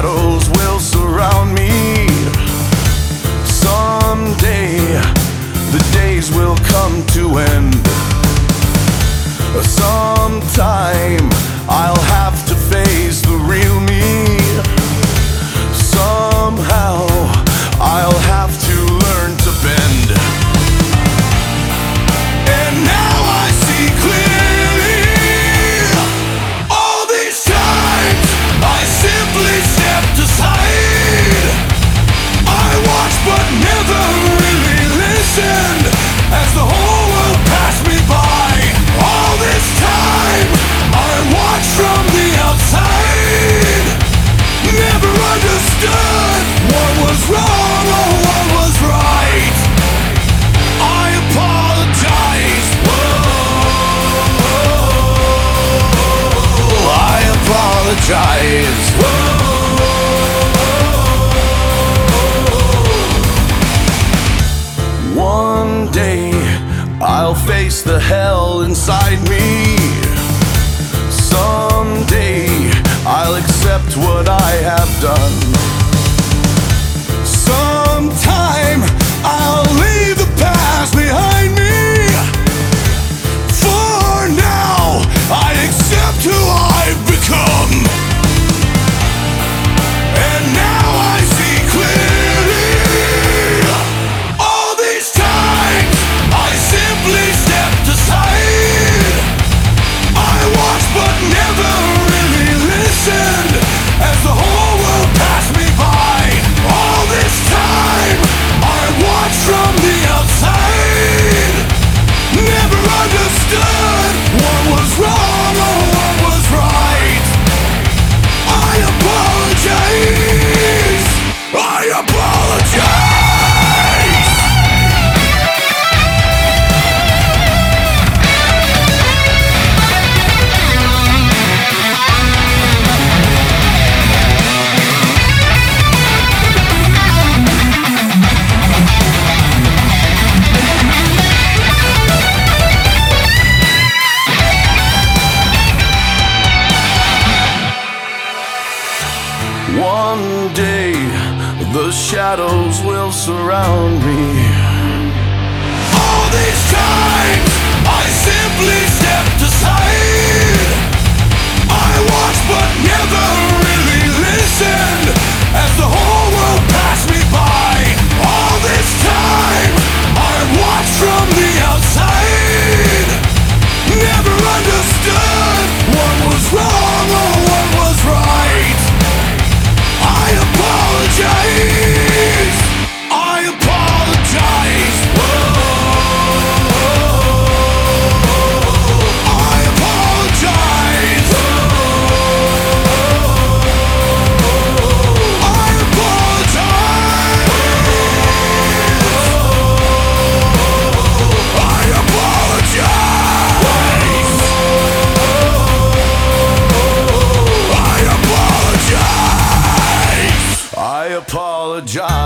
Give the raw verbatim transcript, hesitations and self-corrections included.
shadows will surround me. Someday the days will come to end. Sometime I'll have to face the real me. Somehow I'll have to learn to bend. And now I see clearly. All these times I simply stepped aside. I watched but never really listened as the whole world passed me by. All this time I watched from the outside. Never understood what was wrong or what was right. I apologize. Whoa, I apologize. Whoa. One day I'll face the hell inside me. Someday I'll accept what I have done. Sometime I'll leave the past behind me. For now I accept who I've become. And now I see clearly. All these times I simply stepped aside. I watched but never really listened as the whole world passed me by. All this time I watched from the outside. Never understood what was wrong or what was right. I apologize. I apologize. One day the shadows will surround me. All these times I simply stepped aside. I watched but never really listened as the whole world passed me by. All this time I watched from the outside. Never understood what was wrong or what was right. I apologize. I apologize. Whoa. I apologize. Whoa. I apologize. Whoa. I apologize. I apologize. I apologize.